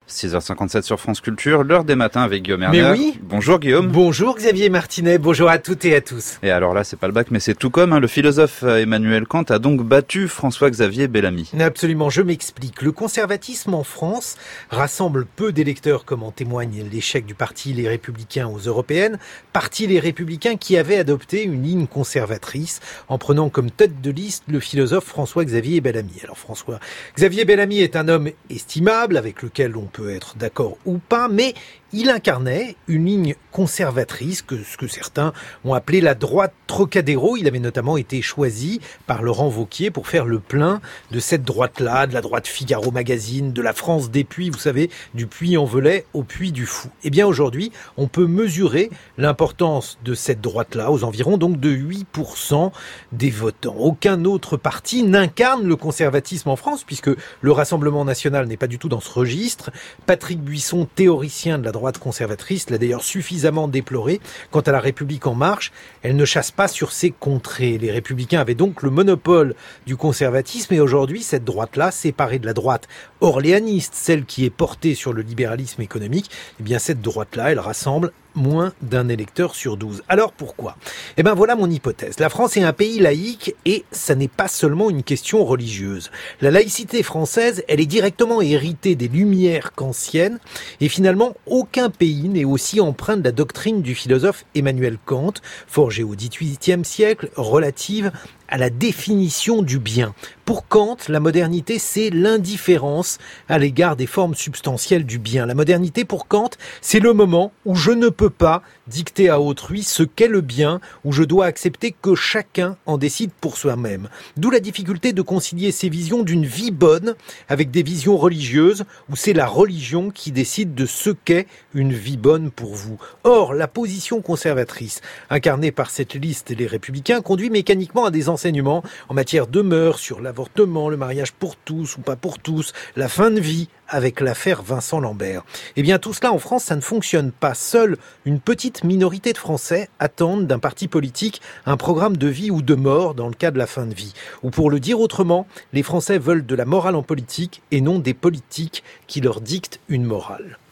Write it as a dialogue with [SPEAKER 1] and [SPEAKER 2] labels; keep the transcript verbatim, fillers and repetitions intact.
[SPEAKER 1] six heures cinquante-sept sur France Culture, l'heure des matins avec Guillaume Erner.
[SPEAKER 2] Mais oui.
[SPEAKER 1] Bonjour Guillaume.
[SPEAKER 2] Bonjour Xavier Martinet, bonjour à toutes et à tous.
[SPEAKER 1] Et alors là, c'est pas le bac, mais c'est tout comme, hein, le philosophe Emmanuel Kant a donc battu François-Xavier Bellamy.
[SPEAKER 2] Absolument, je m'explique. Le conservatisme en France rassemble peu d'électeurs, comme en témoigne l'échec du parti Les Républicains aux Européennes, parti Les Républicains qui avait adopté une ligne conservatrice en prenant comme tête de liste le philosophe François-Xavier Bellamy. Alors François-Xavier Bellamy est un homme estimable, avec lequel on peut être d'accord ou pas, mais il incarnait une ligne conservatrice, que ce que certains ont appelé la droite Trocadéro. Il avait notamment été choisi par Laurent Wauquiez pour faire le plein de cette droite-là, de la droite Figaro Magazine, de la France des Puys, vous savez, du Puy-en-Velay au Puy du Fou. Eh bien aujourd'hui, on peut mesurer l'importance de cette droite-là aux environs donc de huit pour cent des votants. Aucun autre parti n'incarne le conservatisme en France, puisque le Rassemblement national n'est pas du tout dans ce registre. Patrick Buisson, théoricien de la droite conservatrice, l'a d'ailleurs suffisamment déploré. Quant à la République en marche, elle ne chasse pas sur ses contrées. Les Républicains avaient donc le monopole du conservatisme et aujourd'hui, cette droite-là, séparée de la droite orléaniste, celle qui est portée sur le libéralisme économique, eh bien cette droite-là, elle rassemble moins d'un électeur sur douze. Alors pourquoi ? Eh bien voilà mon hypothèse. La France est un pays laïque et ça n'est pas seulement une question religieuse. La laïcité française, elle est directement héritée des Lumières kantiennes et finalement aucun pays n'est aussi empreint de la doctrine du philosophe Emmanuel Kant, forgée au dix-huitième siècle, relative à la définition du bien. Pour Kant, la modernité, c'est l'indifférence à l'égard des formes substantielles du bien. La modernité, pour Kant, c'est le moment où je ne peux pas dicter à autrui ce qu'est le bien, où je dois accepter que chacun en décide pour soi-même. D'où la difficulté de concilier ces visions d'une vie bonne avec des visions religieuses, où c'est la religion qui décide de ce qu'est une vie bonne pour vous. Or, la position conservatrice, incarnée par cette liste Les Républicains, conduit mécaniquement à des enseignements en matière de mœurs, sur l'avortement, le mariage pour tous ou pas pour tous, la fin de vie, avec l'affaire Vincent Lambert. Eh bien, tout cela en France, ça ne fonctionne pas. Seule une petite minorité de Français attendent d'un parti politique un programme de vie ou de mort dans le cas de la fin de vie. Ou pour le dire autrement, les Français veulent de la morale en politique et non des politiques qui leur dictent une morale.